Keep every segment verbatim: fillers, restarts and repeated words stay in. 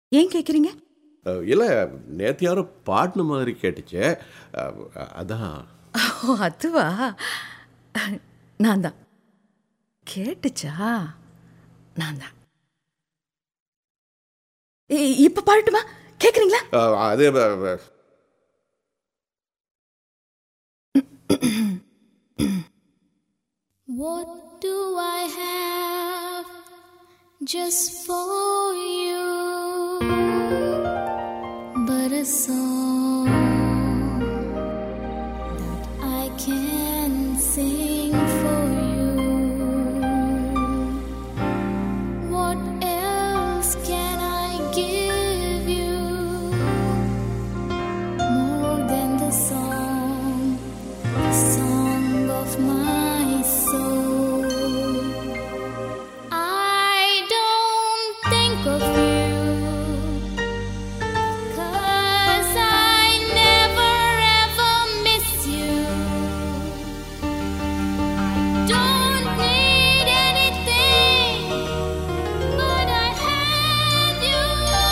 ஏன் கேட்குறீங்க? இல்லை, நேற்று யாரோ பாடின மாதிரி கேட்டுச்சு, அதான். ஓ, அதுவா? நான் தான். கேட்டுச்சா? நான் தான். இப்போ பாடட்டுமா? கேட்குறீங்களா? அது What do I have just for you but a song that I can sing for you? What else can I give you more than the song, the song of my soul? I don't think of you 'cause I never ever miss you. I don't need anything but I have you.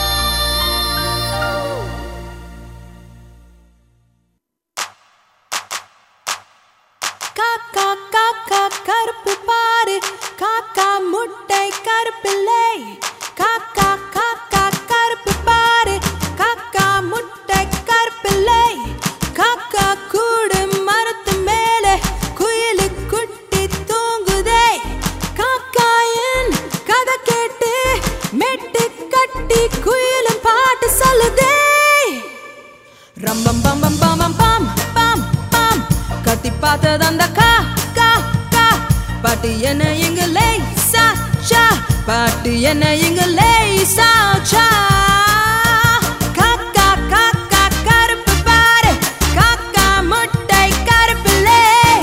காக்கா காக்கா கருப்பு பாரு, காக்கா முட்டை கருப்பில்லை. காக்கா காக்கா கருப்பு பாரு, காக்கா முட்டை கருப்பில்லை. காக்கா கூடு மரத்து மேலே, குயிலு குட்டி தூங்குதே. காக்காயின் கதை கேட்டு மெட்டு கட்டி குயிலும் பாட்டு சொல்லுதே. ரம்பம் பம் பம் பம் பம் பம் பம் பம் கத்தி பார்த்தது அந்த கா கா கா. பாட்டு என்ன இங்க லேசா சா, பாட்டு என்ன இங்க லேசா சா. காக்கா காக்கா கருப்பு பாரு, காக்கா முட்டை கருப்பில்லை.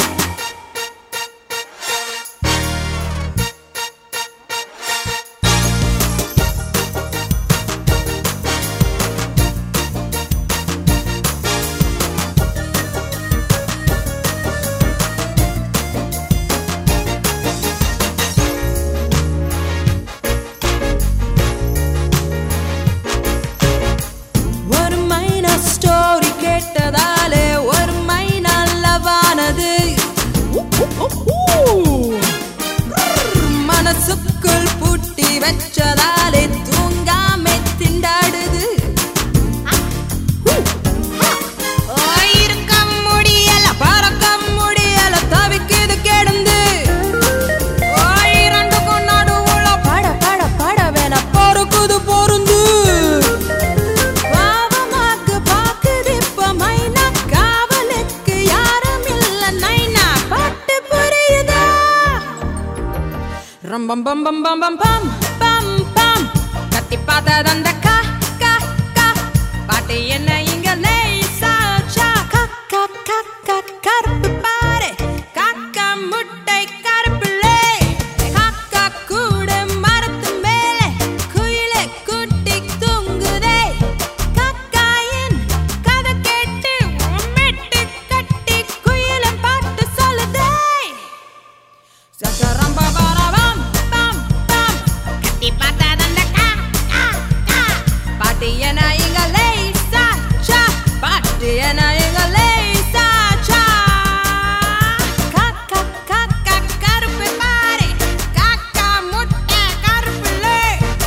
ஒரு மைனா ஸ்டோரி கேட்டதாலே ஒரு மைனா லவானது. மனசுக்குள் பூட்டி வச்சதாலே தூங்காம திண்டாடுது. இருக்க முடியல, பறக்க முடியல, தவிக்குது கிடந்து. இரண்டுக்கும் நடுவுல பட பட பட வேணா பொறுக்குது பொருந்து. பாவமாக்கு பாக்குது இப்ப மைனா, காவலுக்கு யாரும் இல்ல நைனா. பாட்டு புரியுதா? ரம்பம் பம் பம் பம் பம் பம் பம் பம் கத்தி பார்த்தது அந்த கா கா கா. பாட்டு என்ன இங்க லேசா சா. காக்கா காக்கா கருப்பு பாரு, காக்கா முட்டை கருப்பில்லை. காக்கா கூடு மரத்து மேலே, குயிலு குட்டி தூங்குதே. காக்காயின் கதை கேட்டு மெட்டு கட்டி குயிலும் பாட்டு சொல்லுதே. சக்கரம் பபரபம் பம் பம் கத்தி பார்த்தது அந்த கா கா கா. பாட்டு என்ன இங்க லேசா சா, பாட்டு என்ன இங்க லேசா சா. காக்கா காக்கா கருப்பு பாரு, காக்கா முட்டை கருப்பில்லை.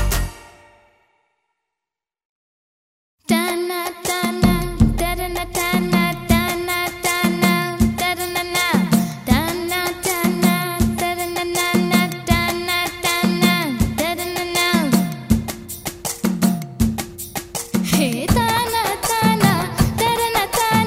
Tana tana tana tana tana tana tana tana tana tana tana tana tana. Hey tana tana tana tana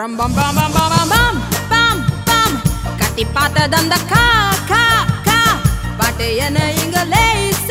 ரம் பம் பம் பம் பம் பம் பம் பம் பம் கட்டி பார்த்தது அந்த கா கா கா பாட்டு என்ன இங்க லேசா